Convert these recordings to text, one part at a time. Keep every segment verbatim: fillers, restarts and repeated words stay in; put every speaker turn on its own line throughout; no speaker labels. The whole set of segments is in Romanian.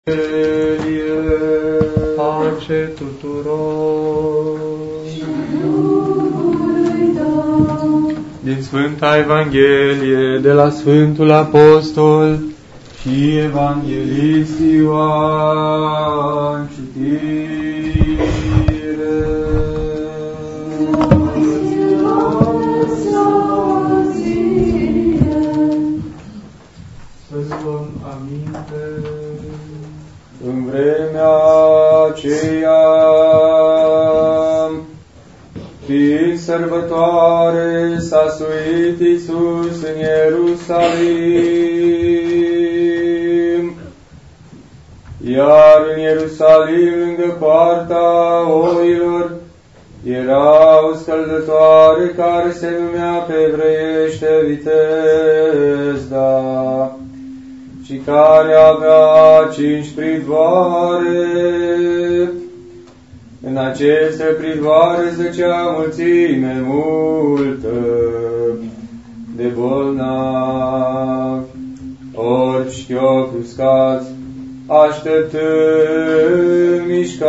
Pace tuturor. Din Sfânta Evanghelie de la Sfântul Apostol și Evanghelist Ioan, citire. Să luăm aminte. În vremea aceea, fiind sărbătoare, s-a suit Iisus în Ierusalim. Iar în Ierusalim, lângă poarta oilor, era o scăldătoare care se numea pe evreiește Vitezda, și care avea cinci pridvoare. În aceste pridvoare zăcea mulțime multă de bolnavi, orbi șchiopri uscați, așteptând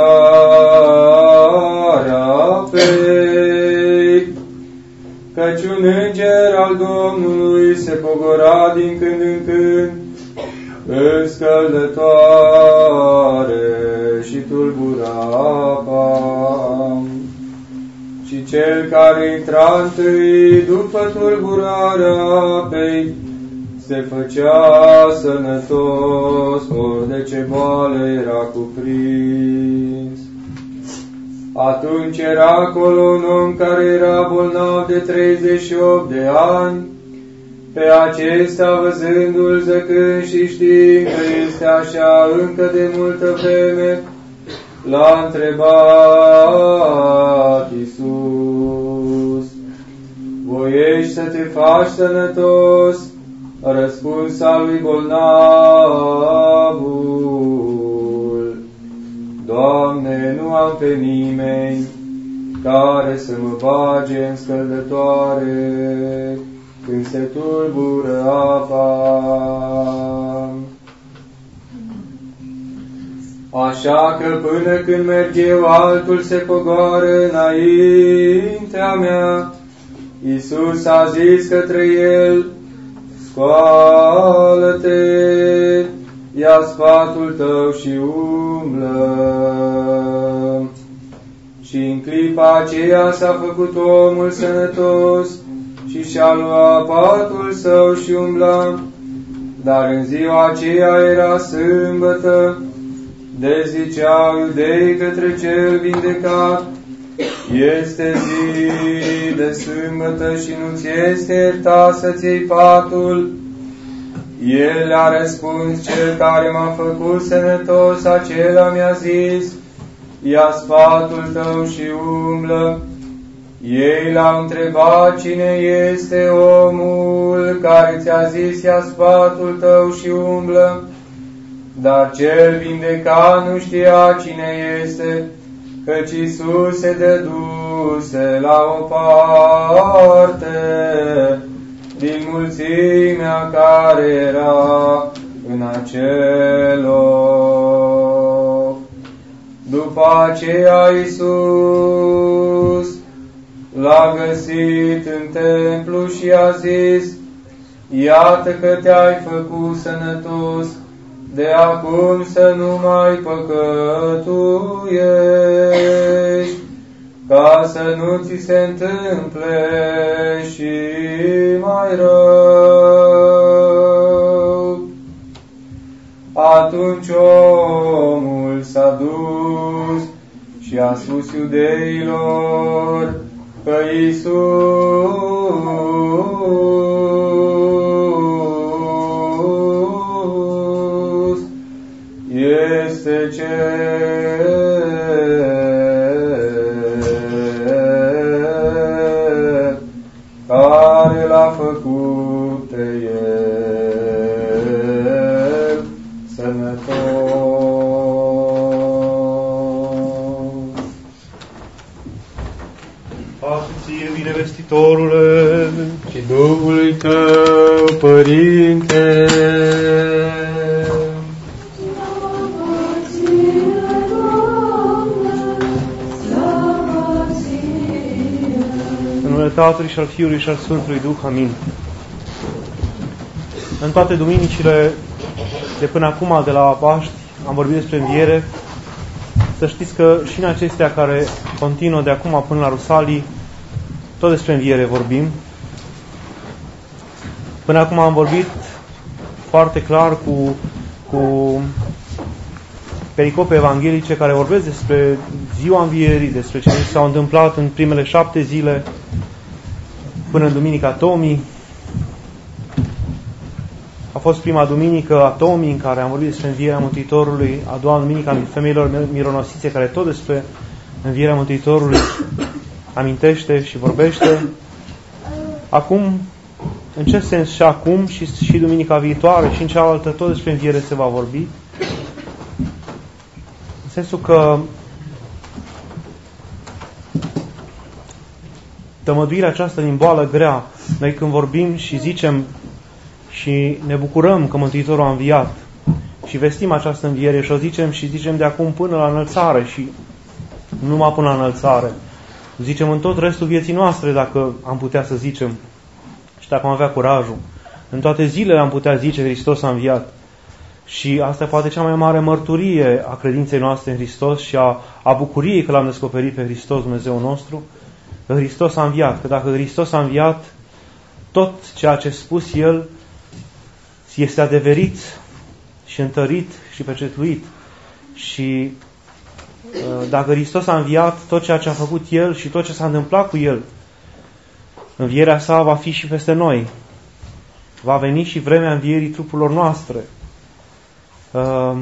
mișcarea apei, căci un înger al Domnului se pogora din când în când în scăldătoare și tulbura apa. Și cel care intra întâi după tulburarea apei se făcea sănătos, ori de ce boală era cuprins. Atunci era acolo un om care era bolnav de treizeci și opt de ani. Pe acesta, văzându-l zăcând și știind că este așa încă de multă vreme, l-a întrebat Iisus: voiești să te faci sănătos? Răspunsa lui bolnavul: Doamne, nu am pe nimeni care să mă bage în scăldătoare când se tulbură apa. Așa că până când merg eu, altul se pogoară înaintea mea. Iisus a zis către el: scoală-te, ia sfatul tău și umblă. Și în clipa aceea s-a făcut omul sănătos și și-a luat patul său și umbla. Dar în ziua aceea era sâmbătă, de ziceau iudeii către cel vindecat: este zi de sâmbătă și nu-ți este iertat să-ți iei patul. El a răspuns: cel care m-a făcut sănătos, acela mi-a zis: ia sfatul tău și umblă. Ei l-au întrebat: cine este omul care ți-a zis ia sfatul tău și umblă? Dar cel vindecat nu știa cine este, căci Iisus se dăduse la o parte din mulțimea care era în acel loc. După aceea Iisus l-a găsit în templu și a zis: iată că te-ai făcut sănătos, de acum să nu mai păcătuiești, ca să nu ți se întâmple și mai rău. Atunci omul s-a dus și a spus iudeilor că Iisus este cel care l-a făcut pe el sănătos.
Pace ție, binevestitorule,
și Duhului tău, Părinte.
numele Tatălui și al Fiului și al Sfântului Duh. Amin. În toate duminicile de până acum, de la Paști, am vorbit despre înviere. Să știți că și în acestea care continuă de acum până la Rusalii, tot despre înviere vorbim. Până acum am vorbit foarte clar cu, cu pericope evanghelice care vorbesc despre ziua învierii, despre ce s-au întâmplat în primele șapte zile până în Duminica Tomii. A fost prima duminică a Tomii în care am vorbit despre învierea Mântuitorului, a doua duminică a femeilor mironosițe, care tot despre învierea Mântuitorului amintește și vorbește. Acum, în ce sens și acum și, și duminica viitoare și în cealaltă, tot despre înviere se va vorbi. În sensul că tămăduirea aceasta din boală grea, noi când vorbim și zicem și ne bucurăm că Mântuitorul a înviat și vestim această înviere și o zicem și zicem de acum până la înălțare și nu numai până la înălțare, zicem în tot restul vieții noastre, dacă am putea să zicem și dacă am avea curajul. În toate zilele am putea zice că Hristos a înviat. Și asta poate cea mai mare mărturie a credinței noastre în Hristos și a, a bucuriei că l-am descoperit pe Hristos, Dumnezeu nostru, că Hristos a înviat. Că dacă Hristos a înviat, tot ceea ce a spus El este adeverit și întărit și pecetluit. Și dacă Hristos a înviat, tot ceea ce a făcut El și tot ce s-a întâmplat cu El, învierea sa va fi și peste noi. Va veni și vremea învierii trupurilor noastre. Uh,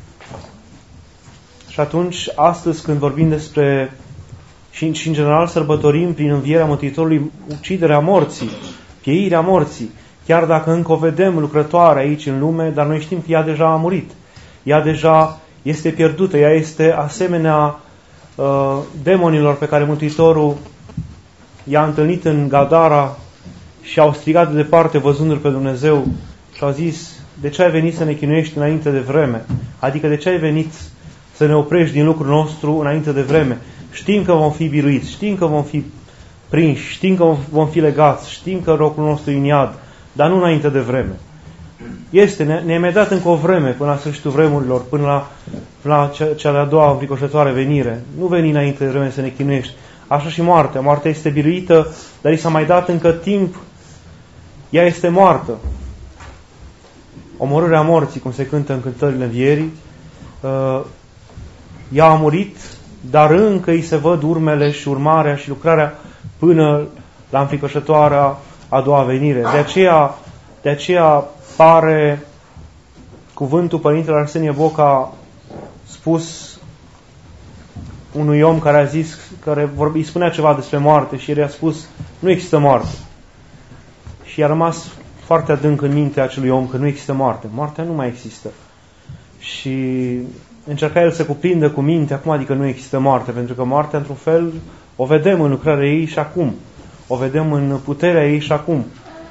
și atunci, astăzi, când vorbim despre și, și în general sărbătorim prin învierea Mântuitorului uciderea morții, pieirea morții, chiar dacă încă o vedem lucrătoare aici în lume, dar noi știm că ea deja a murit. Ea deja este pierdută, ea este asemenea uh, demonilor pe care Mântuitorul i-a întâlnit în Gadara și au strigat de departe văzându-L pe Dumnezeu și au zis: de ce ai venit să ne chinuiești înainte de vreme? Adică de ce ai venit să ne oprești din lucrul nostru înainte de vreme? Știm că vom fi biruiți, știm că vom fi prinși, știm că vom fi legați, știm că locul nostru e în iad, dar nu înainte de vreme. Este, ne, ne-ai mai dat încă o vreme până la sfârșitul vremurilor, până la, până la cea, cea de-a doua înfricoșătoare venire. Nu veni înainte de vreme să ne chinuiești. Așa și moartea. Moartea este biruită, dar i s-a mai dat încă timp. Ea este moartă. Omorârea morții, cum se cântă în cântările învierii. Uh, ea a murit, dar încă îi se văd urmele și urmarea și lucrarea până la înfricoșătoarea a doua venire. De aceea, de aceea pare cuvântul Părintele Arsenie Boca spus unui om care a zis, care vorbi, îi spunea ceva despre moarte și el i-a spus: nu există moarte. Și i-a rămas foarte adânc în mintea acelui om că nu există moarte. Moartea nu mai există. Și încerca el să cuprindă cu mintea cum adică nu există moarte, pentru că moartea, într-un fel, o vedem în lucrarea ei și acum. O vedem în puterea ei și acum.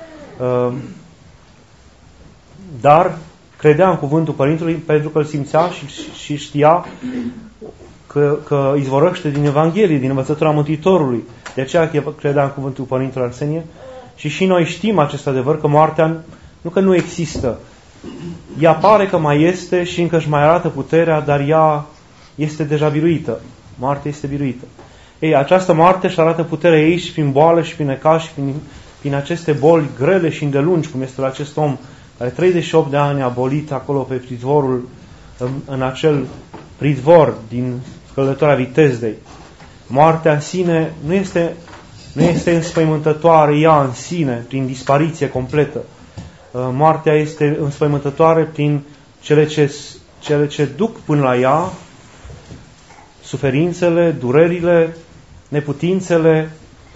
Dar credea în cuvântul Părintelui pentru că îl simțea și, și știa că, că izvorăște din Evanghelie, din învățătura Mântuitorului. De aceea credea în cuvântul Părintelui Arsenie. Și și noi știm acest adevăr, că moartea nu că nu există. Ea pare că mai este și încă își mai arată puterea, dar ea este deja biruită. Moartea este biruită. Ei, această moarte își arată puterea ei și prin boală și prin necaz și prin, prin aceste boli grele și îndelungi, cum este la acest om care treizeci și opt de ani a bolit acolo pe pridvorul, în, în acel pridvor din scăldătoarea Vitezdei. Moartea în sine nu este, nu este înspăimântătoare ea în sine, prin dispariție completă. Moartea este înspăimântătoare prin cele ce, cele ce duc până la ea, suferințele, durerile, neputințele,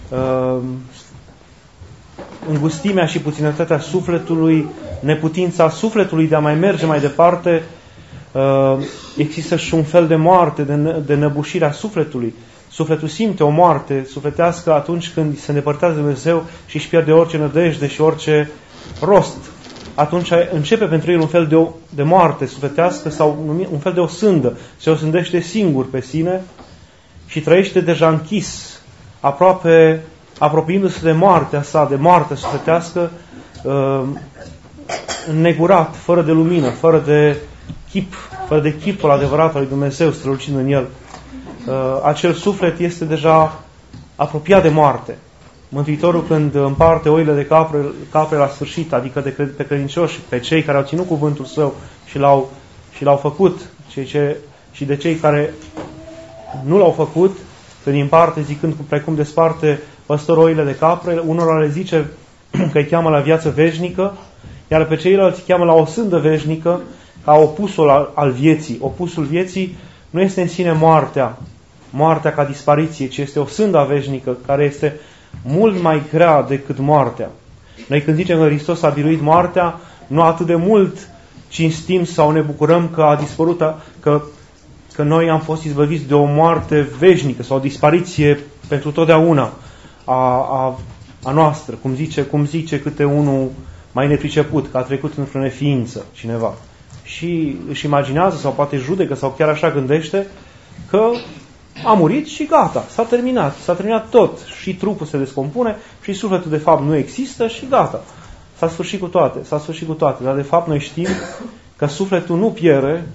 îngustimea și puținătatea sufletului, neputința sufletului de a mai merge mai departe. Există și un fel de moarte, de năbușirea sufletului. Sufletul simte o moarte sufletească atunci când se îndepărtează de Dumnezeu și își pierde orice nădejde și orice rost. Atunci începe pentru el un fel de, o, de moarte sufletească sau un fel de o sândă. Se osândește singur pe sine și trăiește deja închis, aproape apropiindu-se de moartea sa, de moartea sufletească, înnegurat, fără de lumină, fără de chip, fără de chipul adevărat al lui Dumnezeu strălucind în el. Acel suflet este deja apropiat de moarte. Mântuitorul, când împarte oile de capre, capre la sfârșit, adică de pe credincioși, pe cei care au ținut cuvântul său și l-au, și l-au făcut, cei ce, și de cei care nu l-au făcut, când îi împarte zicând precum desparte păstorul oile de capre, unora le zice că îi cheamă la viață veșnică, iar pe ceilalți îi cheamă la o sândă veșnică, ca opusul al, al vieții. Opusul vieții nu este în sine moartea, moartea ca dispariție, ci este o sândă veșnică, care este mult mai grea decât moartea. Noi când zicem că Hristos a biruit moartea, nu atât de mult cinstim sau ne bucurăm că a dispărut, că, că noi am fost izbăviți de o moarte veșnică sau o dispariție pentru totdeauna a, a, a noastră, cum zice, cum zice câte unul mai nepriceput, că a trecut într-o neființă cineva. Și își imaginează sau poate judecă sau chiar așa gândește că a murit și gata, s-a terminat, s-a terminat tot. Și trupul se descompune și sufletul de fapt nu există și gata. S-a sfârșit cu toate, s-a sfârșit cu toate. Dar de fapt noi știm că sufletul nu pierde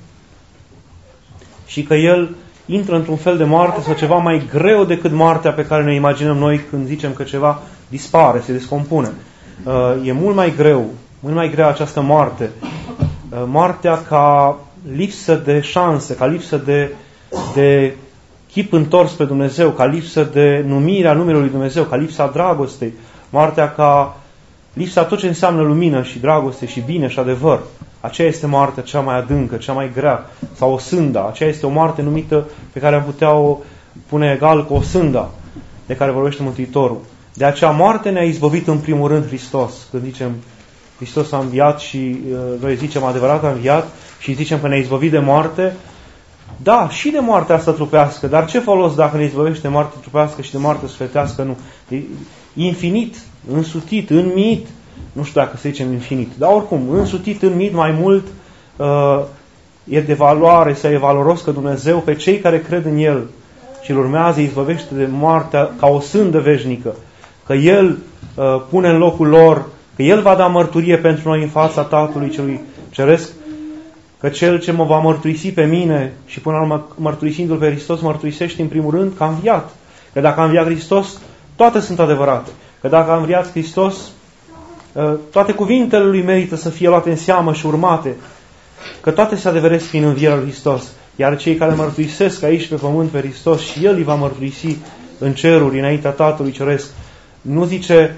și că el intră într-un fel de moarte sau ceva mai greu decât moartea pe care ne imaginăm noi când zicem că ceva dispare, se descompune. E mult mai greu, mult mai grea această moarte. Moartea ca lipsă de șanse, ca lipsă de, de chip întors pe Dumnezeu, ca lipsă de numirea numelui lui Dumnezeu, ca lipsa dragostei, moartea ca lipsa tot ce înseamnă lumină și dragoste și bine și adevăr. Aceea este moartea cea mai adâncă, cea mai grea, sau o sânda. Aceea este o moarte numită pe care am putea o pune egal cu o sânda de care vorbește Mântuitorul. De aceea moarte ne-a izbăvit în primul rând Hristos. Când zicem Hristos a înviat și noi zicem adevărat a înviat și zicem că ne-a izbăvit de moarte, da, și de moartea asta trupească, dar ce folos dacă ne izbăvește de moarte trupească și de moarte sufletească? Nu. E infinit, însutit, înmiit, nu știu dacă să zicem infinit, dar oricum, însutit, înmiit mai mult, uh, e de valoare, să e valoros că Dumnezeu pe cei care cred în El și îl urmează, îi izbăvește de moartea ca o sândă veșnică, că El uh, pune în locul lor, că El va da mărturie pentru noi în fața Tatălui Celui Ceresc, că Cel ce mă va mărturisi pe mine și până la urmă mărturisindu-L pe Hristos, mărturisește în primul rând că a înviat. Că dacă a înviat Hristos, toate sunt adevărate. Că dacă a înviat Hristos, toate cuvintele Lui merită să fie luate în seamă și urmate. Că toate se adeveresc prin învierea Lui Hristos. Iar cei care mărturisesc aici pe pământ pe Hristos și El îi va mărturisi în ceruri, înaintea Tatălui Ceresc. Nu zice,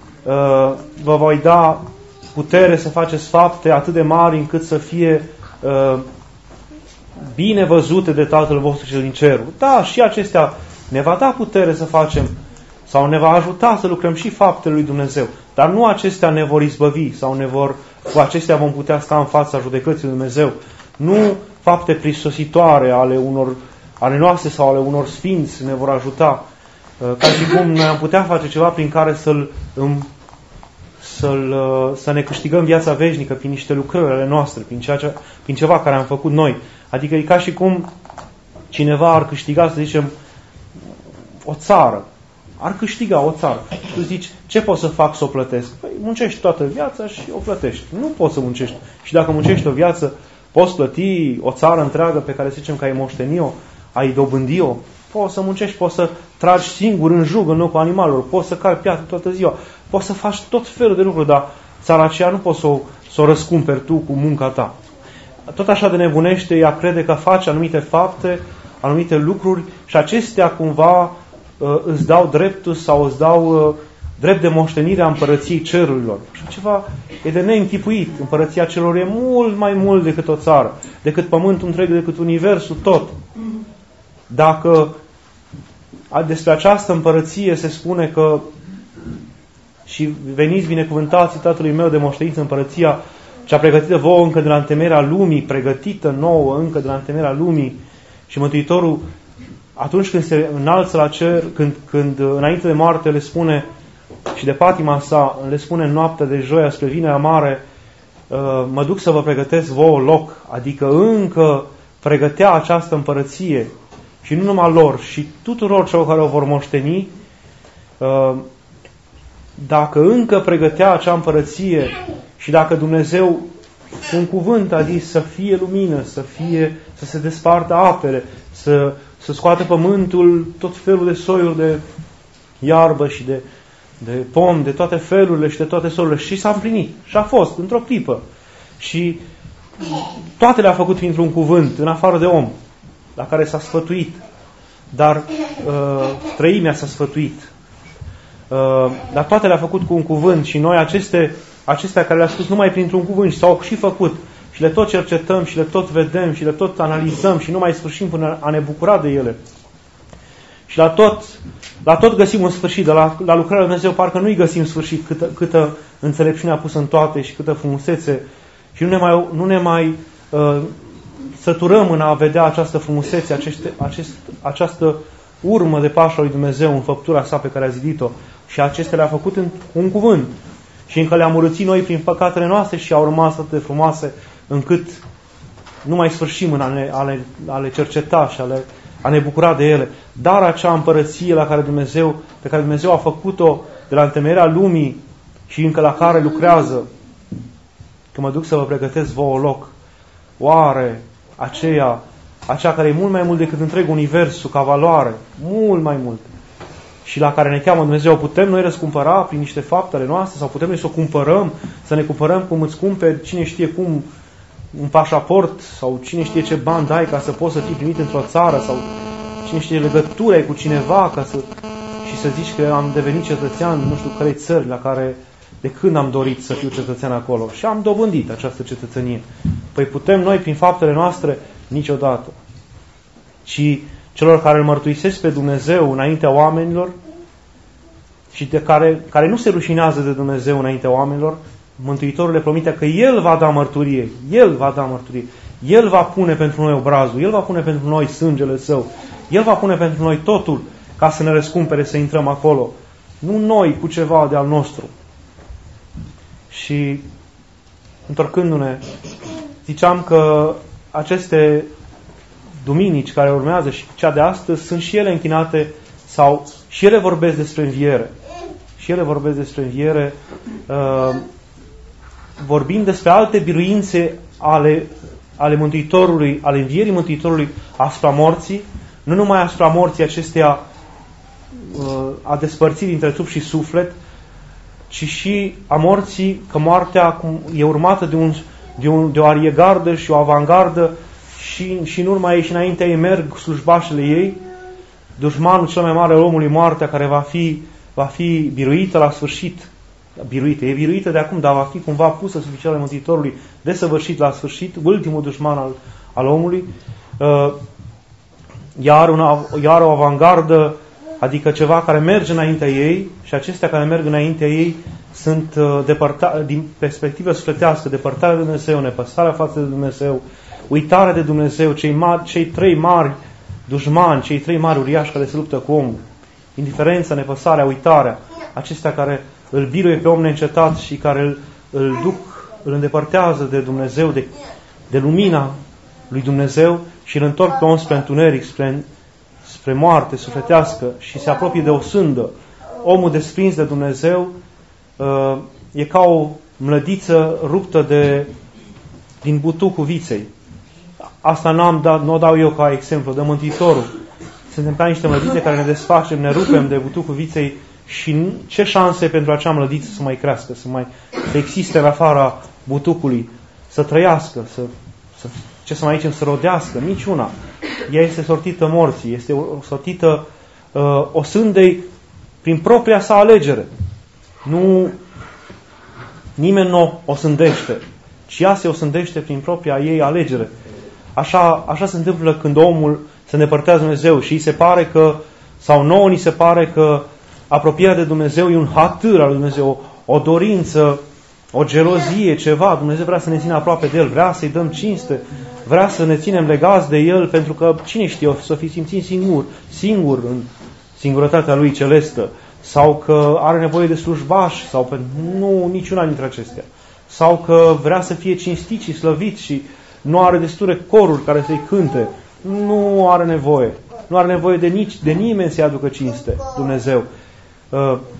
vă voi da putere să faceți fapte atât de mari încât să fie uh, bine văzute de Tatăl vostru cel din cerul. Da, și acestea ne va da putere să facem sau ne va ajuta să lucrăm și faptele lui Dumnezeu. Dar nu acestea ne vor izbăvi sau ne vor, cu acestea vom putea sta în fața judecății lui Dumnezeu. Nu fapte prisositoare ale unor ale noastre sau ale unor sfinți ne vor ajuta. Uh, ca și cum noi am putea face ceva prin care să-l Să-l, să ne câștigăm viața veșnică prin niște lucrări ale noastre, prin, ceea ce, prin ceva care am făcut noi. Adică e ca și cum cineva ar câștiga, să zicem, o țară. Ar câștiga o țară. Și tu zici, ce pot să fac să o plătesc? Păi muncești toată viața și o plătești. Nu poți să muncești. Și dacă muncești o viață, poți plăti o țară întreagă pe care să zicem că ai moșteni-o, ai dobândi-o. Poți să muncești, poți să tragi singur în jug în locul animalelor, poți să cari piatră toată ziua, poți să faci tot felul de lucruri, dar țara aceea nu poți să o, să o răscumperi tu cu munca ta. Tot așa de nebunește, ea crede că face anumite fapte, anumite lucruri și acestea cumva uh, îți dau dreptul sau îți dau uh, drept de moștenire a împărăției cerurilor. Și ceva e de neînchipuit. Împărăția celor e mult mai mult decât o țară, decât pământul întreg, decât universul tot. Dacă despre această împărăție se spune că și veniți binecuvântații Tatălui meu de moșteniți împărăția cea pregătită vouă încă de la întemeierea lumii, pregătită nouă încă de la întemeierea lumii, și Mântuitorul atunci când se înalță la cer, când, când înainte de moarte le spune și de patima sa, le spune în noaptea de joia spre vinerea mare, mă duc să vă pregătesc vouă loc, adică încă pregătea această împărăție și nu numai lor, și tuturor celor care o vor moșteni, dacă încă pregătea acea împărăție și dacă Dumnezeu un cuvânt a zis să fie lumină, să fie, să se despartă apele, să, să scoată pământul tot felul de soiuri de iarbă și de, de pom, de toate felurile și de toate solurile. Și s-a împlinit. Și a fost, într-o clipă. Și toate le-a făcut printr-un cuvânt, în afară de om, la care s-a sfătuit. Dar uh, treimea s-a sfătuit. Uh, dar toate le-a făcut cu un cuvânt și noi aceste, acestea care le-a spus numai printr-un cuvânt și s-au și făcut și le tot cercetăm și le tot vedem și le tot analizăm și nu mai sfârșim până a ne bucura de ele. Și la tot, la tot găsim un sfârșit, de la, la lucrarea lui Dumnezeu parcă nu-i găsim sfârșit, câtă, câtă înțelepciune a pus în toate și câtă frumusețe. Și nu ne mai, nu ne mai uh, săturăm în a vedea această frumusețe, aceste, acest, această urmă de pași a lui Dumnezeu în făptura sa pe care a zidit-o. Și acestea le-a făcut în un cuvânt. Și încă le-am urățit noi prin păcatele noastre și au rămas atât de frumoase încât nu mai sfârșim în a, ne, a, le, a le cerceta și a, le, a ne bucura de ele. Dar acea împărăție la care Dumnezeu, pe care Dumnezeu a făcut-o de la întemeierea lumii și încă la care lucrează, că mă duc să vă pregătesc vouă loc, oare aceea, aceea care e mult mai mult decât întreg universul ca valoare, mult mai mult, și la care ne cheamă Dumnezeu, putem noi răscumpăra prin niște faptele noastre sau putem noi să o cumpărăm, să ne cumpărăm cum îți cumperi, cine știe cum, un pașaport sau cine știe ce bani dai ca să poți să fii primit într-o țară sau cine știe legătură ai cu cineva ca să, și să zici că am devenit cetățean nu știu cărei țări la care de când am dorit să fiu cetățean acolo și am dobândit această cetățenie. Păi putem noi prin faptele noastre niciodată. Ci celor care îl mărturisesc pe Dumnezeu înaintea oamenilor și de care, care nu se rușinează de Dumnezeu înaintea oamenilor, Mântuitorul le promite că El va da mărturie, El va da mărturie, El va pune pentru noi obrazul, El va pune pentru noi sângele Său, El va pune pentru noi totul ca să ne răscumpere, să intrăm acolo. Nu noi cu ceva de al nostru. Și întorcându-ne, ziceam că aceste duminici care urmează și cea de astăzi sunt și ele închinate sau și ele vorbesc despre înviere. Și ele vorbesc despre înviere uh, vorbind despre alte biruințe ale, ale Mântuitorului, ale învierii Mântuitorului asupra morții, nu numai asupra morții acesteia uh, a despărțirii între trup și suflet, ci și a morții, că moartea e urmată de, un, de, un, de o ariegardă și o avangardă și, și în urma ei și înaintea ei merg slujbașele ei, dușmanul cel mai mare al omului, moartea, care va fi, va fi biruită la sfârșit. Biruită, e biruită de acum, dar va fi cumva pusă sub picioarele Mântuitorului desăvârșit la sfârșit, ultimul dușman al, al omului. Iar, una, iar o avangardă, adică ceva care merge înaintea ei, și acestea care merg înaintea ei sunt depărta, din perspectivă sufletească, depărtarea de Dumnezeu, nepăsarea față de Dumnezeu, uitarea de Dumnezeu, cei, mari, cei trei mari dușmani, cei trei mari uriași care se luptă cu omul, indiferența, nepăsarea, uitarea, acestea care îl biruie pe om neîncetat și care îl, îl duc, îl îndepărtează de Dumnezeu, de, de lumina lui Dumnezeu și îl întorc pe om spre întuneric, spre, spre moarte sufletească și se apropie de o sândă. Omul desprins de Dumnezeu uh, e ca o mlădiță ruptă de, din butucul viței. Asta n-am dat, nu o dau eu ca exemplu, dă Mântuitorul. Suntem ca niște mlădițe care ne desfacem, ne rupem de butucul viței și ce șanse pentru acea mlădiță să mai crească, să mai să existe în afara butucului, să trăiască, să, să, ce să mai zicem, să rodească? Niciuna. Ea este sortită morții, este sortită uh, o sândei prin propria sa alegere. Nu, nimeni nu o sândește, ci ea se o sândește prin propria ei alegere. Așa, așa se întâmplă când omul se îndepărtează de Dumnezeu și îi se pare că, sau nouă ni se pare că apropierea de Dumnezeu e un hatâr al lui Dumnezeu, o, o dorință, o gelozie, ceva. Dumnezeu vrea să ne țină aproape de El, vrea să-i dăm cinste, vrea să ne ținem legați de El, pentru că, cine știe, o să fii simțit singur, singur în singurătatea Lui celestă, sau că are nevoie de slujbași, sau pe, nu, niciuna dintre acestea. Sau că vrea să fie cinstit și slăvit și nu are destule coruri care să-i cânte. Nu are nevoie. Nu are nevoie de, nici, de nimeni să-i aducă cinste, Dumnezeu.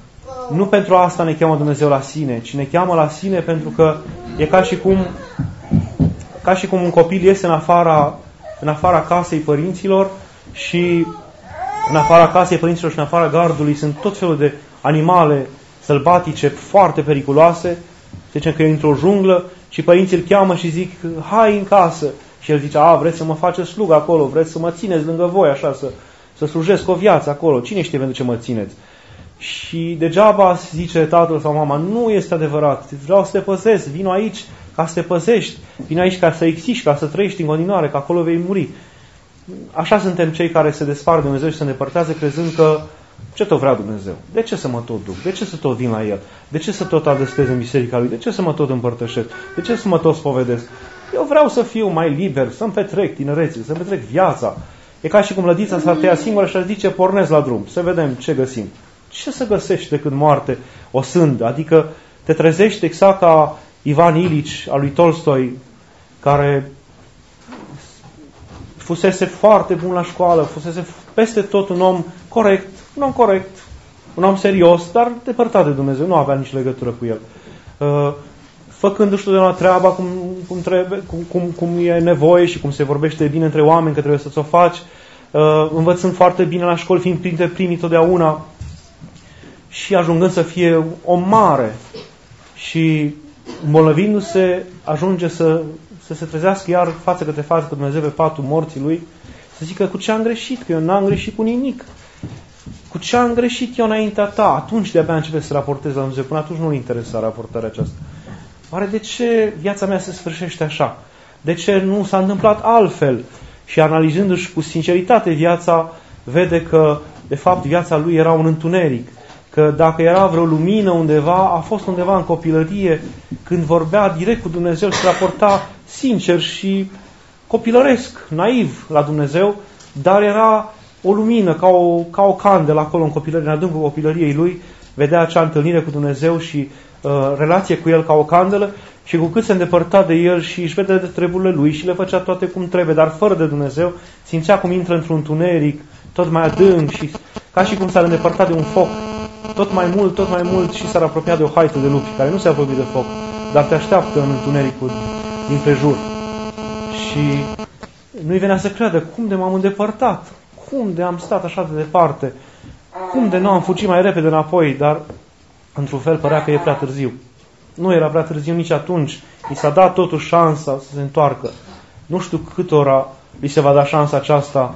Nu pentru asta ne cheamă Dumnezeu la sine, ci ne cheamă la sine pentru că e ca și cum, ca și cum un copil iese în afara, în afara casei părinților și în afara casei părinților și în afara gardului sunt tot felul de animale sălbatice foarte periculoase. Zicem că e într-o junglă și părinții îl cheamă și zic, hai în casă. Și el zice, a, vreți să mă faceți slugă acolo, vreți să mă țineți lângă voi, așa, să, să slujesc o viață acolo. Cine știe pentru ce mă țineți? Și degeaba zice tatăl sau mama, nu este adevărat, vreau să te păzesc, vino aici ca să te păzești, vino aici ca să existi, ca să trăiești în continuare, că acolo vei muri. Așa suntem cei care se despart de Dumnezeu și se îndepărtează crezând că ce tot vrea Dumnezeu? De ce să mă tot duc? De ce să tot vin la El? De ce să tot adăstez în biserica Lui? De ce să mă tot împărtășesc? De ce să mă tot spovedesc? Eu vreau să fiu mai liber, să-mi petrec tinerețe, să-mi petrec viața. E ca și cum lădița s-ar tăia singură și ar zice, pornesc la drum, să vedem ce găsim. Ce să găsești decât moarte, o sândă? Adică te trezești exact ca Ivan Ilici al lui Tolstoi, care fusese foarte bun la școală, fusese peste tot un om corect, un om corect, un om serios, dar depărtat de Dumnezeu, nu avea nici legătură cu el. Făcându-și totdeauna treaba cum, cum, trebuie, cum, cum, cum e nevoie și cum se vorbește bine între oameni, că trebuie să-ți o faci, învățând foarte bine la școală, fiind printre primii totdeauna și ajungând să fie om mare și îmbolnăvindu-se ajunge să, să se trezească iar față către față cu Dumnezeu pe patul morții lui, să zică cu ce am greșit, că eu n-am greșit cu nimic. Cu ce am greșit eu înaintea ta? Atunci de-abia începe să raportez la Dumnezeu. Până atunci nu-l interesa raportarea aceasta. Oare de ce viața mea se sfârșește așa? De ce nu s-a întâmplat altfel? Și analizându-și cu sinceritate viața, vede că de fapt viața lui era un întuneric. Că dacă era vreo lumină undeva, a fost undeva în copilărie, când vorbea direct cu Dumnezeu și raporta sincer și copilăresc, naiv la Dumnezeu, dar era o lumină, ca o, ca o candelă acolo în copilărie, în adâncul copilăriei lui, vedea acea întâlnire cu Dumnezeu și uh, relație cu El ca o candelă și cu cât se îndepărta de El și își vede de treburile lui și le făcea toate cum trebuie, dar fără de Dumnezeu, simțea cum intră într-un întuneric tot mai adânc și ca și cum s-ar îndepărta de un foc, tot mai mult, tot mai mult și s-ar apropia de o haită de lupi, care nu se apropie de foc, dar te așteaptă în întunericul din prejur. Și nu-i venea să creadă cum de m-am îndepărtat, cum de am stat așa de departe, cum de nu am fugit mai repede înapoi, dar într-un fel părea că e prea târziu. Nu era prea târziu nici atunci. I s-a dat totuși șansa să se întoarcă. Nu știu câtora li se va da șansa aceasta.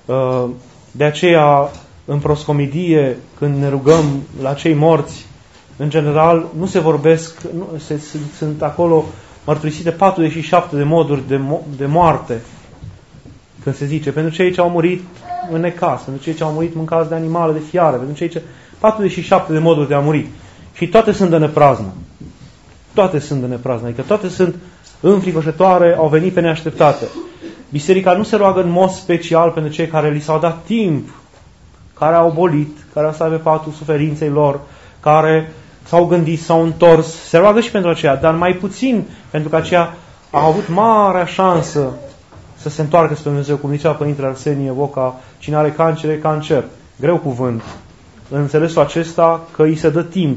De aceea, în proscomidie, când ne rugăm la cei morți, în general, nu se vorbesc, nu, se, sunt, sunt acolo mărturisite patruzeci și șapte de moduri de, mo- de moarte. Când se zice, pentru cei ce au murit în necas, pentru cei ce au murit mâncați de animale, de fiare, pentru cei ce... patruzeci și șapte de moduri de a muri. Și toate sunt de nepraznă. Toate sunt de nepraznă. Adică toate sunt înfricoșătoare, au venit pe neașteptate. Biserica nu se roagă în mod special pentru cei care li s-au dat timp, care au bolit, care au stat pe patul suferinței lor, care s-au gândit, s-au întors. Se roagă și pentru aceea, dar mai puțin pentru că aceia au avut marea șansă să se întoarcă spre Dumnezeu, cum zicea Părintele Arsenie Boca, cine are cancer, e cancer. Greu cuvânt. În înțelesul acesta că îi se dă timp.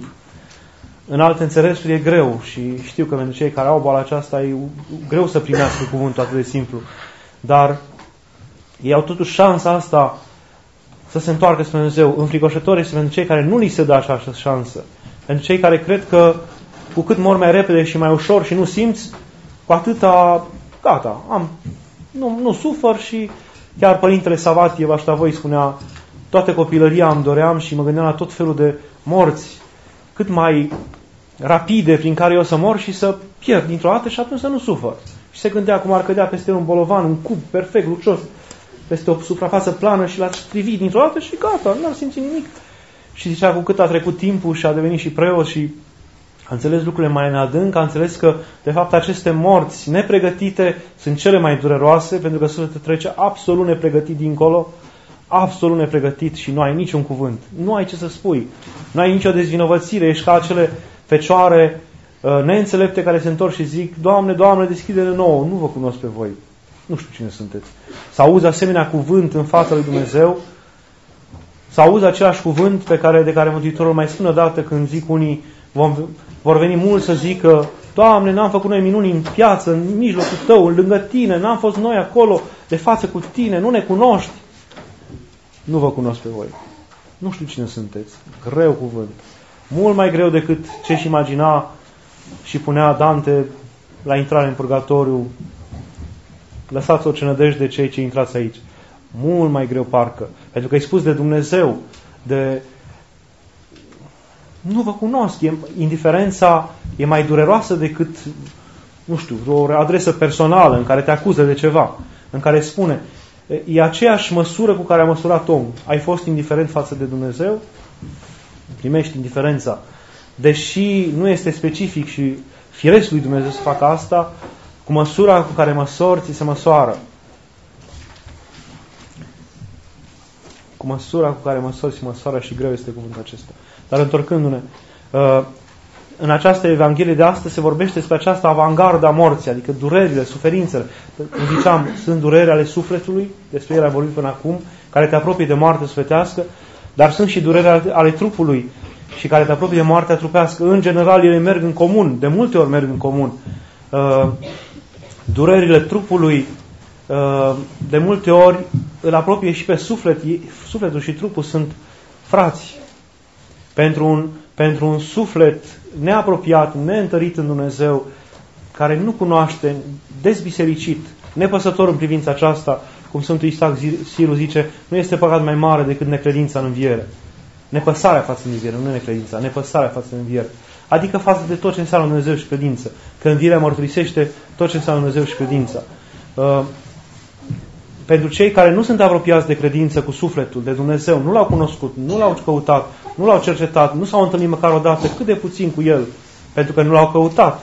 În alte înțelesuri e greu și știu că pentru cei care au boala aceasta e greu să primească cuvântul atât de simplu. Dar ei au totuși șansa asta să se întoarcă spre Dumnezeu. Înfricoșător este pentru cei care nu li se dă așa șansă. Pentru cei care cred că cu cât mor mai repede și mai ușor și nu simți, cu atâta, gata, am, nu, nu sufăr și chiar Părintele Savatie Vaștavoi spunea, toată copilăria îmi doream și mă gândeam la tot felul de morți cât mai rapide prin care eu să mor și să pierd dintr-o dată și atunci să nu sufăr. Și se gândea cum ar cădea peste un bolovan, un cub perfect, lucios, peste o suprafață plană și l-ar strivi dintr-o dată și gata, n-ar simți nimic. Și zicea cu cât a trecut timpul și a devenit și preot și a înțeles lucrurile mai în adânc, a înțeles că de fapt aceste morți nepregătite sunt cele mai dureroase, pentru că sufletul trece absolut nepregătit dincolo, absolut nepregătit și nu ai niciun cuvânt. Nu ai ce să spui. Nu ai nicio dezvinovățire. Ești ca acele fecioare uh, neînțelepte care se întorc și zic, Doamne, Doamne, deschide-ne nouă. Nu vă cunosc pe voi. Nu știu cine sunteți. Să auzi asemenea cuvânt în fața lui Dumnezeu, să auzi același cuvânt pe care, de care Mântuitorul mai spune odată când zic unii, vom, vor veni mulți să zică: Doamne, n-am făcut noi minuni în piață, în mijlocul Tău, lângă Tine, n-am fost noi acolo de față cu Tine, nu ne cunoști. Nu vă cunosc pe voi. Nu știu cine sunteți. Greu cuvânt. Mult mai greu decât ce-și imagina și punea Dante la intrare în purgatoriu. Lăsați orice nădejde de cei ce intrați aici. Mult mai greu parcă. Pentru că e spus de Dumnezeu, de... Nu vă cunosc. E... Indiferența e mai dureroasă decât, nu știu, o adresă personală în care te acuză de ceva, în care spune: e aceeași măsură cu care a măsurat omul. Ai fost indiferent față de Dumnezeu? Primești indiferența. Deși nu este specific și firesc lui Dumnezeu să facă asta, cu măsura cu care măsori, ți se măsoară. Cu măsura cu care măsori, ți măsoară, și greu este cuvântul acesta. Dar întorcându-ne, în această Evanghelie de astăzi se vorbește despre această avangardă a morții, adică durerile, suferințele. Cum ziceam, sunt dureri ale sufletului, despre ele am vorbit până acum, care te apropie de moarte sufletească, dar sunt și dureri ale, ale trupului și care te apropie de moartea trupească. În general, ele merg în comun, de multe ori merg în comun. Uh, durerile trupului uh, de multe ori îl apropie și pe suflet. Sufletul și trupul sunt frați. Pentru un, pentru un suflet neapropiat, neîntărit în Dumnezeu, care nu cunoaște, dezbisericit, nepăsător în privința aceasta, cum Sfântul Isaac Siru zice, nu este păcat mai mare decât necredința în înviere. Nepăsarea față de înviere, nu necredința, nepăsarea față de înviere. Adică față de tot ce înseamnă Dumnezeu și credință. Că învierea mărturisește tot ce înseamnă Dumnezeu și credința. Uh, pentru cei care nu sunt apropiați de credință cu sufletul, de Dumnezeu, nu l-au cunoscut, nu l-au căutat, nu l-au cercetat, nu s-au întâlnit măcar o dată, cât de puțin cu El, pentru că nu l-au căutat.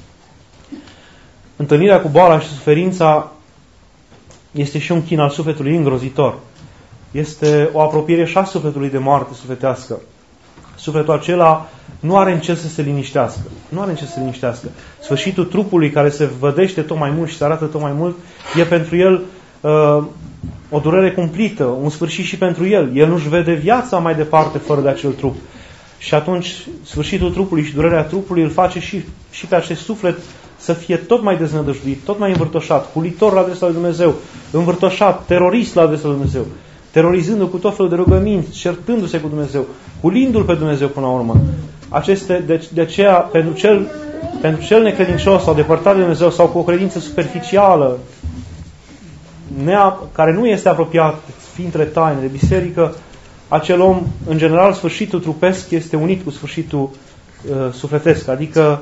Întâlnirea cu boala și suferința este și un chin al sufletului îngrozitor. Este o apropiere și a sufletului de moarte sufletească. Sufletul acela nu are în ce să se liniștească. Nu are în ce să se liniștească. Sfârșitul trupului, care se vădește tot mai mult și se arată tot mai mult, e pentru el uh, o durere cumplită, un sfârșit și pentru el. El nu-și vede viața mai departe fără de acel trup. Și atunci sfârșitul trupului și durerea trupului îl face și, și pe acest suflet să fie tot mai deznădăjduit, tot mai învârtoșat, hulitor la adresa lui Dumnezeu, învârtoșat, terorist la adresa lui Dumnezeu, terorizându-l cu tot felul de rugăminți, certându-se cu Dumnezeu, hulindu-l pe Dumnezeu până la urmă. Aceste, de, de aceea, pentru cel, pentru cel necredincios sau depărtat de Dumnezeu sau cu o credință superficială, nea, care nu este apropiat Sfintele Taine de biserică, acel om, în general, sfârșitul trupesc este unit cu sfârșitul uh, sufletesc, adică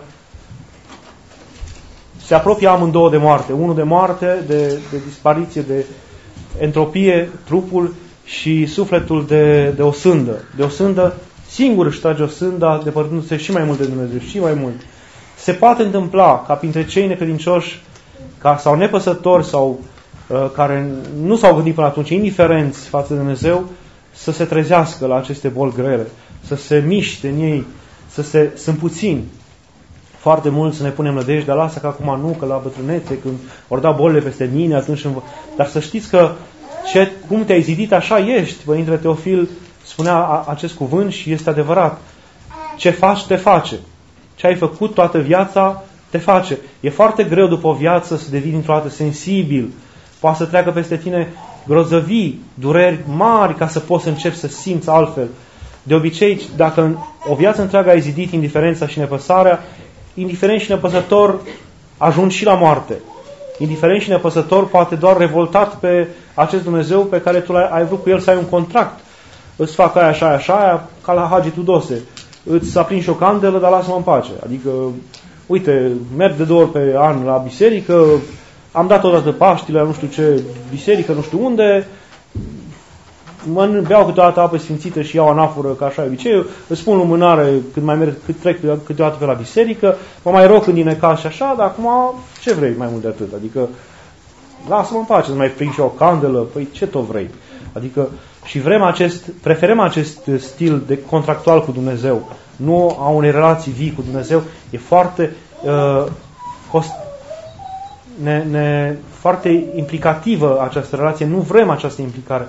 se apropie amândouă de moarte. Unul de moarte, de, de dispariție, de entropie, trupul, și sufletul de, de o sândă. De o sândă, singur își trage o sânda, depărtându-se și mai mult de Dumnezeu, și mai mult. Se poate întâmpla ca printre cei necredincioși ca, sau nepăsători sau uh, care nu s-au gândit până atunci, indiferenți față de Dumnezeu, să se trezească la aceste boli grele, să se miște în ei, să se, sunt puțini. Foarte mult să ne punem nădejdea, lasă că acum nu, că la bătrânețe, când ori da bolile peste mine, atunci... Dar să știți că ce, cum te-ai zidit, așa ești. Părintele Teofil spunea a, acest cuvânt și este adevărat. Ce faci, te face. Ce ai făcut toată viața, te face. E foarte greu după o viață să devii dintr-o dată sensibil. Poate să treacă peste tine grozăvii, dureri mari, ca să poți să începi să simți altfel. De obicei, dacă o viață întreagă ai zidit indiferența și nepăsarea, indiferent și nepăsător ajungi și la moarte. Indiferent și nepăsător, poate doar revoltat pe acest Dumnezeu pe care tu ai vrut cu El să ai un contract. Îți fac aia, așa, așa, aia, ca la Hagi Tudose. Îți aprinși o candelă, dar lasă-mă în pace. Adică, uite, merg de două ori pe an la biserică, am dat odată Paștile, nu știu ce biserică, nu știu unde, mă beau câteodată apă sfințită și iau anafură, ca așa e obiceiul, îți spun lumânare când mai merg, cât trec câteodată pe la biserică, mă mai rog când din necaz și așa, dar acum ce vrei mai mult de atât? Adică lasă-mă în pace, să mai prind și o candelă, păi ce tot vrei? Adică și vrem acest, preferăm acest stil de contractual cu Dumnezeu, nu a unei relații vii cu Dumnezeu. E foarte uh, cost, ne, ne, foarte implicativă această relație, nu vrem această implicare.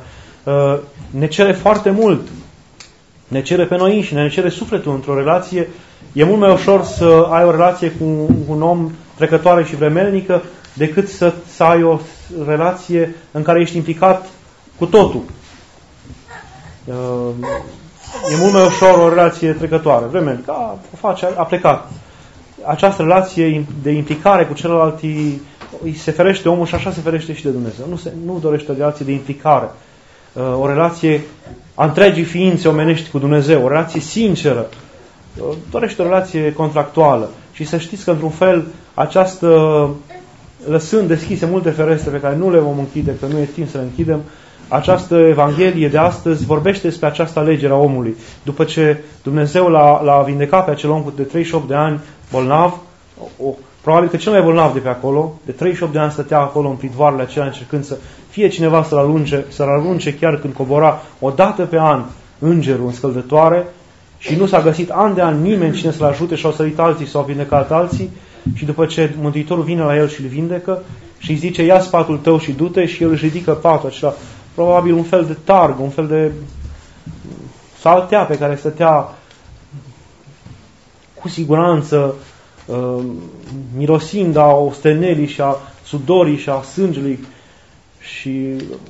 ne cere foarte mult. Ne cere pe noi înșine, ne cere sufletul într-o relație. E mult mai ușor să ai o relație cu un om trecătoare și vremelnică decât să, să ai o relație în care ești implicat cu totul. E mult mai ușor o relație trecătoare, vremelnică. A, o face, a plecat. Această relație de implicare cu celălalt îi se ferește omul și așa se ferește și de Dumnezeu. Nu, se, nu dorește o relație de implicare. O relație a întregii ființe omenești cu Dumnezeu, o relație sinceră. Dorește o relație contractuală. Și să știți că, într-un fel, această, lăsând deschise multe ferestre pe care nu le vom închide, că nu e timp să le închidem, această Evanghelie de astăzi vorbește despre această alegere a omului. După ce Dumnezeu l-a, l-a vindecat pe acel om de treizeci și opt de ani bolnav, o, probabil că cel mai bolnav de pe acolo, de treizeci și opt de ani stătea acolo în pridvoarele acelea încercând să fie cineva să-l alunge, să-l alunge chiar când cobora o dată pe an îngerul în scăldătoare și nu s-a găsit an de an nimeni cine să-l ajute și au sărit alții, s-au vindecat alții și după ce Mântuitorul vine la el și îl vindecă și îi zice ia patul tău și du-te și el își ridică patul acela, probabil un fel de targ, un fel de saltea pe care stătea cu siguranță uh, mirosind a ostenelii și a sudorii și a sângelui și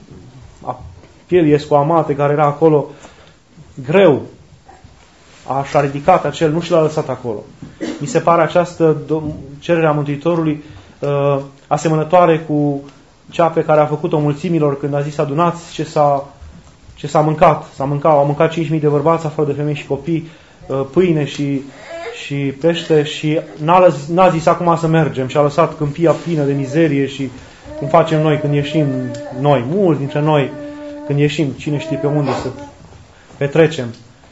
a pielii escoamate care era acolo, greu a-și-a ridicat acel, nu și l-a lăsat acolo. Mi se pare această cerere a Mântuitorului uh, asemănătoare cu cea pe care a făcut-o mulțimilor când a zis adunați ce s-a, ce s-a mâncat. S-a mâncat, au mâncat cinci mii de bărbați, afară de femei și copii, uh, pâine și, și pește și n-a, n-a zis acum să mergem și a lăsat câmpia plină de mizerie și cum facem noi când ieșim, noi, mulți dintre noi, când ieșim, cine știe pe unde să petrecem,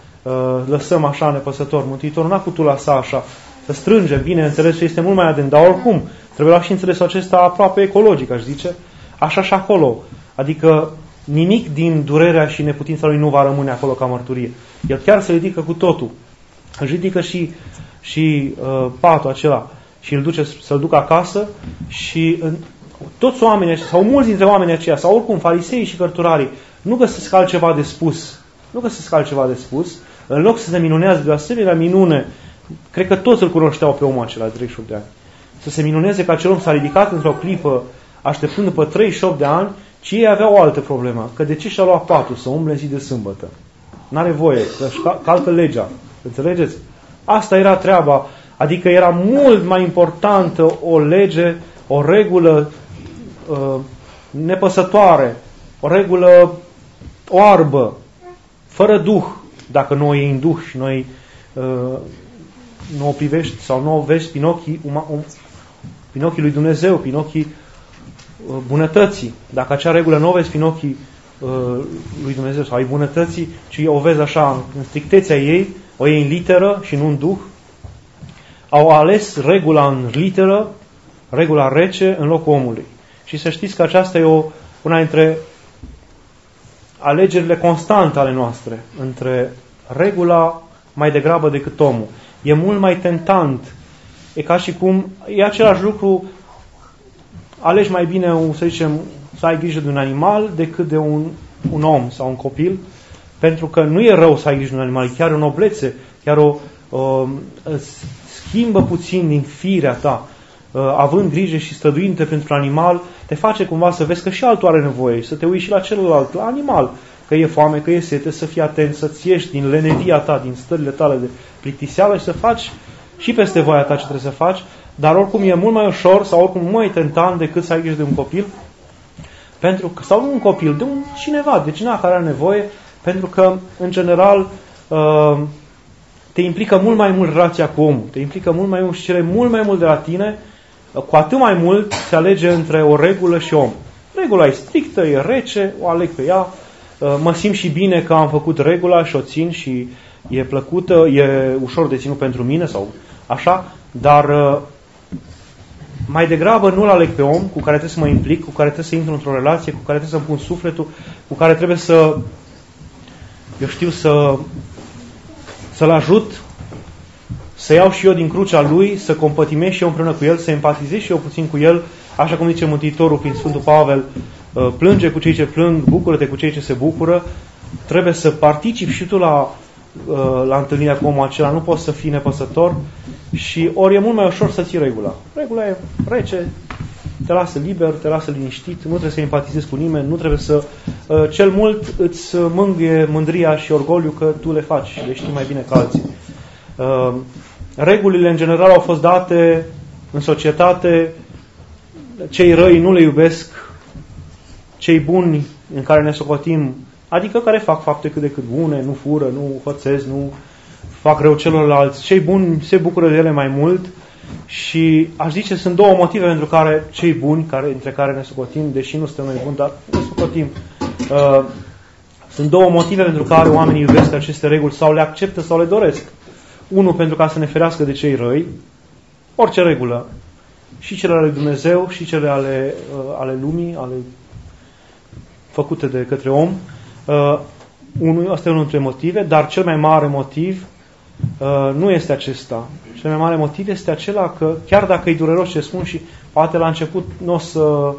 lăsăm așa nepăsător. Mântuitorul n-a putut lăsa așa, să strânge, bine, înțelesul este mult mai adânc, dar oricum, trebuie lua și înțelesul acesta aproape ecologic, aș zice, așa și acolo. Adică nimic din durerea și neputința lui nu va rămâne acolo ca mărturie. El chiar se ridică cu totul. Își ridică și, și uh, patul acela și îl duce să-l ducă acasă și în, toți oamenii aceia, sau mulți dintre oamenii aceia, sau oricum farisei și cărturarii, nu găsesc altceva de spus. Nu găsesc altceva de spus. În loc să se minunează de o asemenea minune, cred că toți îl cunoșteau pe omul acela de treizeci și opt de ani. Să se minuneze că acel om s-a ridicat într-o clipă, așteptând după treizeci și opt de ani, ci ei aveau o altă problemă. Că de ce și-a luat patul să umble în zi de sâmbătă? N-are voie, că calcă legea. Înțelegeți? Asta era treaba. Adică era mult mai importantă o lege, o regulă uh, nepăsătoare, o regulă oarbă, fără duh, dacă nu o iei în duh și noi uh, nu o privești sau nu o vezi prin ochii, um, um, prin ochii lui Dumnezeu, prin ochii uh, bunătății. Dacă acea regulă nu o vezi prin ochii uh, lui Dumnezeu sau ai bunătății, ci o vezi așa în strictețea ei, o iei în literă și nu în duh, au ales regula în literă, regula rece în locul omului. Și să știți că aceasta e o, una dintre alegerile constante ale noastre, între regula mai degrabă decât omul. E mult mai tentant. E ca și cum, e același lucru, alegi mai bine, un, să zicem, să ai grijă de un animal decât de un, un om sau un copil, pentru că nu e rău să ai grijă de un animal, e chiar o noblețe, chiar o, o schimbă puțin din firea ta, având grijă și străduindu-te pentru animal, te face cumva să vezi că și altul are nevoie, să te uiți și la celălalt, la animal, că e foame, că e sete, să fii atent, să-ți ieși din lenevia ta, din stările tale de plictiseală și să faci și peste voia ta ce trebuie să faci, dar oricum e mult mai ușor sau oricum mult mai tentant decât să ai grijă de un copil, pentru că, sau nu un copil, de un cineva, de cineva care are nevoie, pentru că, în general, te implică mult mai mult relația cu omul, te implică mult mai mult și cere mult mai mult de la tine, cu atât mai mult se alege între o regulă și om. Regula e strictă, e rece, o aleg pe ea, mă simt și bine că am făcut regula și o țin și e plăcută, e ușor de ținut pentru mine sau așa, dar mai degrabă nu-l aleg pe om cu care trebuie să mă implic, cu care trebuie să intru într-o relație, cu care trebuie să-mi pun sufletul, cu care trebuie să, eu știu, să să-l ajut, să iau și eu din crucea lui, să compătimez și eu împreună cu el, să empatizez și eu puțin cu el, așa cum zice Mântuitorul prin Sfântul Pavel, plânge cu cei ce plâng, bucură-te cu cei ce se bucură, trebuie să participi și tu la, la întâlnirea cu omul acela, nu poți să fii nepăsător și ori e mult mai ușor să ții regula. Regula e rece, te lasă liber, te lasă liniștit, nu trebuie să empatizezi cu nimeni, nu trebuie să... Cel mult îți mângâie mândria și orgoliu că tu le faci și le știi mai bine ca alții. Regulile în general au fost date în societate, cei răi nu le iubesc, cei buni în care ne socotim, adică care fac fapte cât de cât bune, nu fură, nu hățesc, nu fac rău celorlalți, cei buni se bucură de ele mai mult și aș zice sunt două motive pentru care cei buni, care, între care ne socotim, deși nu suntem noi buni, dar ne socotim, uh, sunt două motive pentru care oamenii iubesc aceste reguli sau le acceptă sau le doresc. Unul pentru ca să ne ferească de cei răi, orice regulă, și cele ale Dumnezeu și cele ale, uh, ale lumii, ale făcute de către om. Uh, unul, asta e unul dintre motive, dar cel mai mare motiv uh, nu este acesta. Cel mai mare motiv este acela că, chiar dacă e dureros ce spun și poate la început nu o să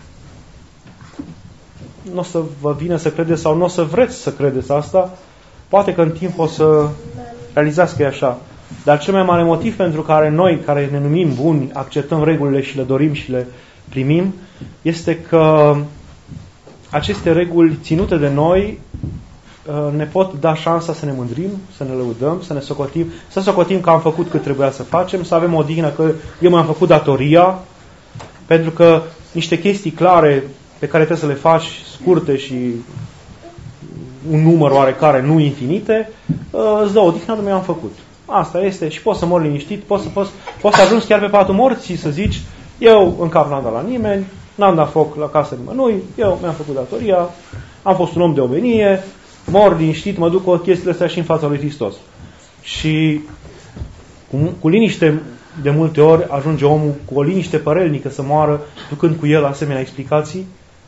nu o să vă vină să credeți sau nu o să vreți să credeți asta, poate că în timp o să realizați că e așa. Dar cel mai mare motiv pentru care noi, care ne numim buni, acceptăm regulile și le dorim și le primim, este că aceste reguli ținute de noi ne pot da șansa să ne mândrim, să ne lăudăm, să ne socotim, să socotim că am făcut cât trebuia să facem, să avem o dignă că eu mi-am făcut datoria, pentru că niște chestii clare pe care trebuie să le faci, scurte și un număr oarecare, nu infinite, îți dă o dignă, nu mi-am făcut. Asta este și poți să mori liniștit, poți să, poți, poți să ajungi chiar pe patul morții să zici, eu în cap n-am dat la nimeni, n-am dat foc la casă nimănui, eu mi-am făcut datoria, am fost un om de omenie, mor liniștit, mă duc cu chestiile astea și în fața lui Hristos. Și cu, cu liniște de multe ori ajunge omul cu o liniște părelnică să moară, ducând cu el asemenea explicații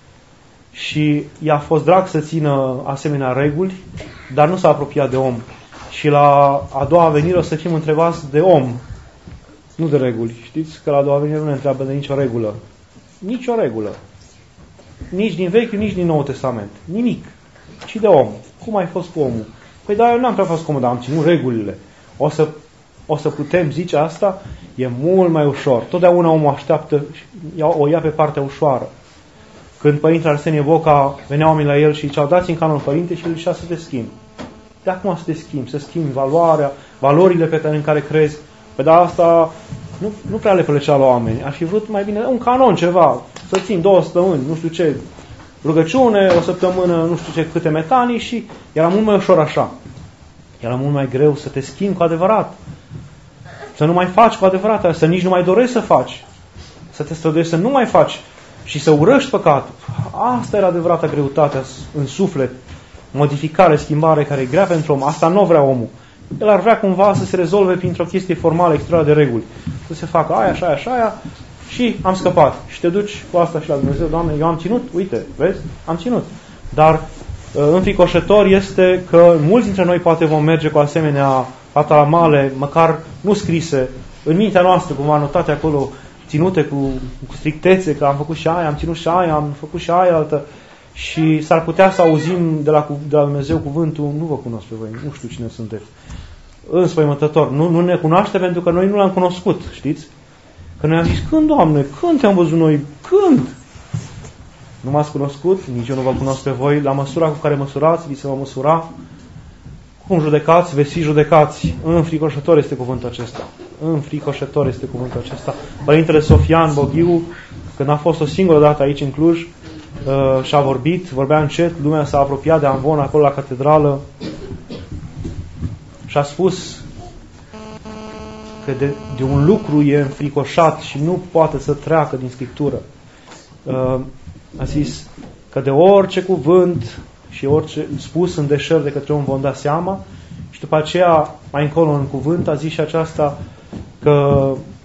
și i-a fost drag să țină asemenea reguli, dar nu s-a apropiat de om. Și la a doua venire o să fim întrebați de om, nu de reguli. Știți că la a doua venire nu ne întreabă de nicio regulă. Nicio regulă. Nici din Vechiul, nici din Noul Testament. Nimic. Ci de om. Cum ai fost cu omul? Păi da, eu n-am prea fost cu omul, dar am ținut regulile. O să, o să putem zice asta? E mult mai ușor. Totdeauna omul așteaptă, o ia pe partea ușoară. Când Părintele Arsenie Boca venea oamenii la el și ziceau, dați în canon Părinte și el zicea să te schimbi. De acum să te schimbi, să schimbi valoarea, valorile pe care, în care crezi. Păi da, asta nu, nu prea le plăcea la oameni. Aș fi vrut mai bine un canon, ceva, să țin două săptămâni, nu știu ce, rugăciune, o săptămână, nu știu ce, câte metanii și era mult mai ușor așa. Era mult mai greu să te schimbi cu adevărat. Să nu mai faci cu adevărat, să nici nu mai dorești să faci. Să te străduiești să nu mai faci și să urăști păcatul. Asta era adevărata greutatea în suflet. Modificare, schimbare care e grea pentru om. Asta nu vrea omul. El ar vrea cumva să se rezolve printr-o chestie formală, extra de reguli. Să se facă aia, așa, așa, aia și am scăpat. Și te duci cu asta și la Dumnezeu, Doamne, eu am ținut, uite, vezi, am ținut. Dar înfricoșător este că mulți dintre noi poate vom merge cu asemenea fatalamale, măcar nu scrise, în mintea noastră, cumva anotate acolo, ținute cu, cu strictețe, că am făcut și aia, am ținut și aia, am făcut și aia altă. Și s-ar putea să auzim de la, de la Dumnezeu cuvântul, nu vă cunosc pe voi, nu știu cine sunteți. Înspăimântător, nu, nu ne cunoaște pentru că noi nu l-am cunoscut, știți? Că noi am zis, când, Doamne, când te-am văzut noi? Când? Nu m-ați cunoscut, nici eu nu vă cunosc pe voi, la măsura cu care măsurați, vi se va măsura. Cum judecați, veți fi judecați. Înfricoșător este cuvântul acesta. Înfricoșător este cuvântul acesta. Părintele Sofian Boghiu, când a fost o singură dată aici în Cluj, Uh, și-a vorbit, vorbea încet, lumea s-a apropiat de amvon acolo la catedrală și a spus că de, de un lucru e înfricoșat și nu poate să treacă din Scriptură. Uh, a zis că de orice cuvânt și orice spus în deșert de către om vom da seama și după aceea, mai încolo în cuvânt, a zis și aceasta că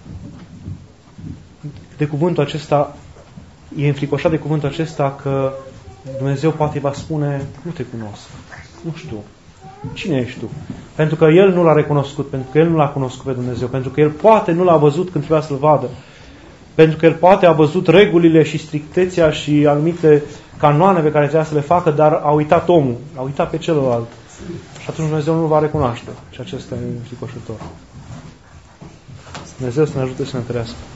de cuvântul acesta e înfricoșat de cuvântul acesta că Dumnezeu poate va spune, nu te cunosc, nu știu, cine ești tu? Pentru că El nu l-a recunoscut, pentru că El nu l-a cunoscut pe Dumnezeu, pentru că El poate nu l-a văzut când trebuia să-L vadă. pentru că el poate a văzut regulile și strictețea și anumite canoane pe care trebuia să le facă, dar a uitat omul, a uitat pe celălalt. Și atunci Dumnezeu nu va recunoaște. Și acesta e înfricoșător. Dumnezeu să ne ajute să ne întărească.